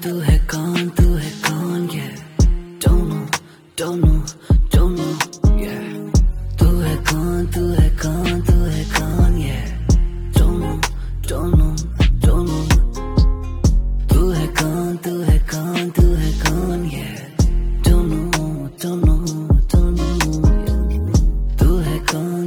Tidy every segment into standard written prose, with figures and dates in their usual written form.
तू है कौन yeah don't know don't know don't know yeah तू है कौन yeah don't know don't know don't know तू है कौन yeah don't know don't know don't know तू है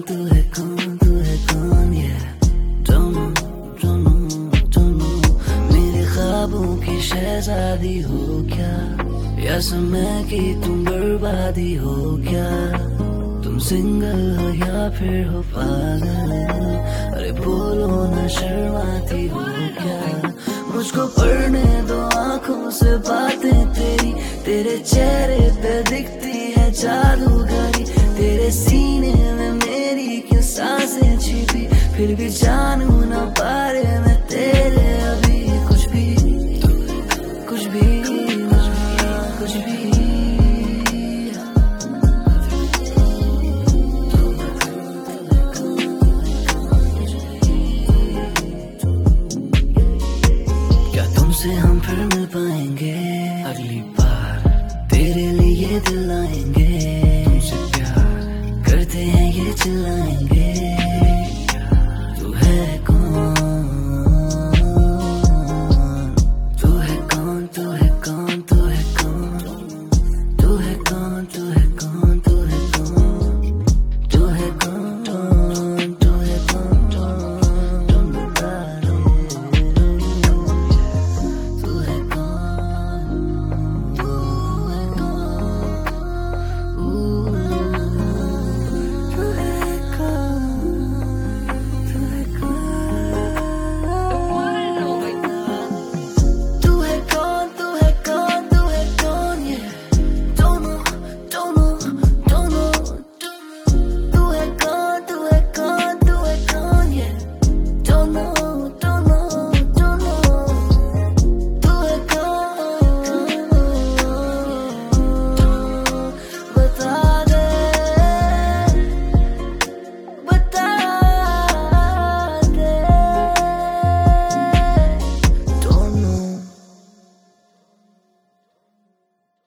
कौन yeah don't know don't know don't know मेरे ख्वाबों की शहजादी हो क्या या समय की तुम बर्बादी हो क्या तुम सिंगल हो या फिर हो पागल अरे बोलो ना शर्माती हो क्या मुझको पढ़ने दो आंखों से बातें तेरी तेरे चेहरे पे दिखती है जादूगरी तेरे सीने में मेरी क्यों सांसें छिपी फिर भी जानू ना पारे मैं तेरे अभी कुछ भी तुमसे हम फिर मिल पाएंगे अगली बार तेरे लिए दिल आएंगे तुमसे प्यार करते हैं ये चिल्लाएंगे